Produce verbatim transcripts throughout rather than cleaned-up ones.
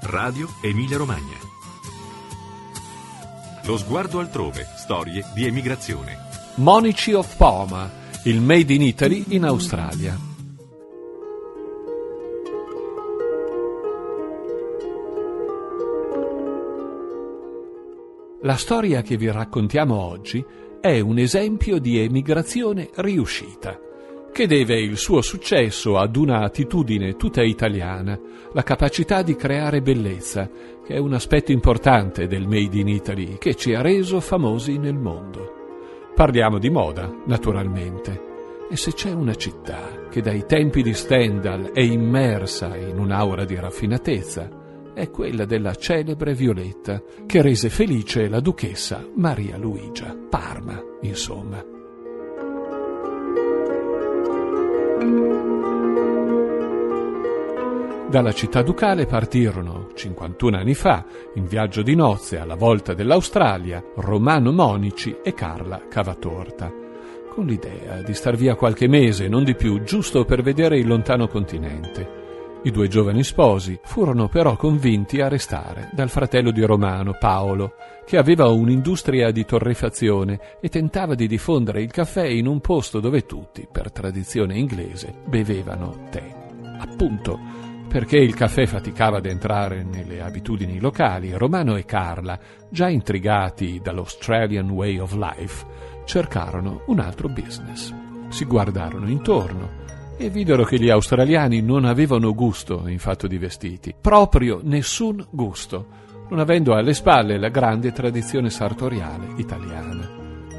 Radio Emilia Romagna. Lo sguardo altrove, storie di emigrazione. Monici of Poma, il Made in Italy in Australia. La storia che vi raccontiamo oggi è un esempio di emigrazione riuscita, che deve il suo successo ad una attitudine tutta italiana, la capacità di creare bellezza, che è un aspetto importante del Made in Italy che ci ha reso famosi nel mondo. Parliamo di moda, naturalmente, e se c'è una città che dai tempi di Stendhal è immersa in un'aura di raffinatezza, è quella della celebre Violetta, che rese felice la duchessa Maria Luigia. Parma, insomma. Dalla città ducale partirono, cinquantuno anni fa, in viaggio di nozze alla volta dell'Australia, Romano Monici e Carla Cavatorta, con l'idea di star via qualche mese, non di più, giusto per vedere il lontano continente. I due giovani sposi furono però convinti a restare dal fratello di Romano, Paolo, che aveva un'industria di torrefazione e tentava di diffondere il caffè in un posto dove tutti, per tradizione inglese, bevevano tè. Appunto, perché il caffè faticava ad entrare nelle abitudini locali, Romano e Carla, già intrigati dall'Australian Way of Life, cercarono un altro business. Si guardarono intorno e videro che gli australiani non avevano gusto in fatto di vestiti, proprio nessun gusto, non avendo alle spalle la grande tradizione sartoriale italiana.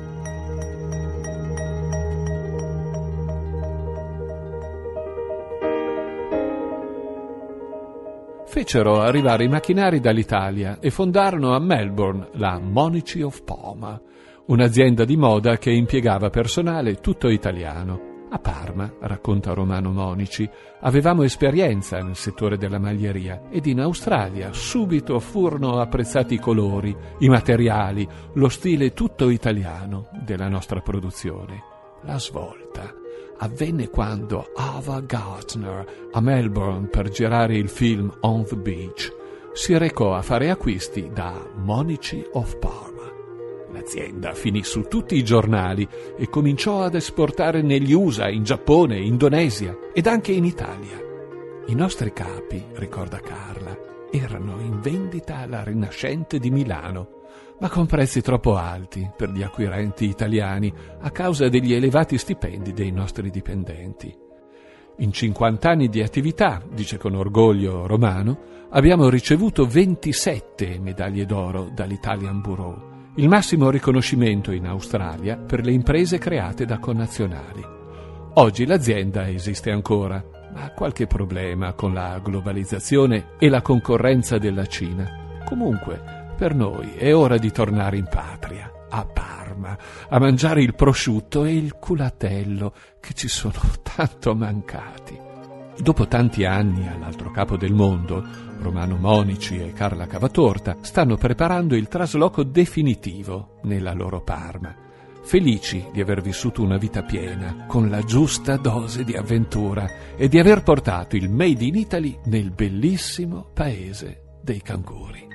Fecero arrivare i macchinari dall'Italia e fondarono a Melbourne la Monici of Poma, un'azienda di moda che impiegava personale tutto italiano. A Parma, racconta Romano Monici, avevamo esperienza nel settore della maglieria ed in Australia subito furono apprezzati i colori, i materiali, lo stile tutto italiano della nostra produzione. La svolta avvenne quando Ava Gardner, a Melbourne per girare il film On the Beach, si recò a fare acquisti da Monici of Parma. L'azienda finì su tutti i giornali e cominciò ad esportare negli U S A, in Giappone, Indonesia ed anche in Italia. I nostri capi, ricorda Carla, erano in vendita alla Rinascente di Milano, ma con prezzi troppo alti per gli acquirenti italiani a causa degli elevati stipendi dei nostri dipendenti. In cinquanta anni di attività, dice con orgoglio Romano, abbiamo ricevuto ventisette medaglie d'oro dall'Italian Bureau, il massimo riconoscimento in Australia per le imprese create da connazionali. Oggi l'azienda esiste ancora, ma ha qualche problema con la globalizzazione e la concorrenza della Cina. Comunque, per noi è ora di tornare in patria, a Parma, a mangiare il prosciutto e il culatello che ci sono tanto mancati. Dopo tanti anni all'altro capo del mondo, Romano Monici e Carla Cavatorta stanno preparando il trasloco definitivo nella loro Parma, felici di aver vissuto una vita piena, con la giusta dose di avventura e di aver portato il Made in Italy nel bellissimo paese dei canguri.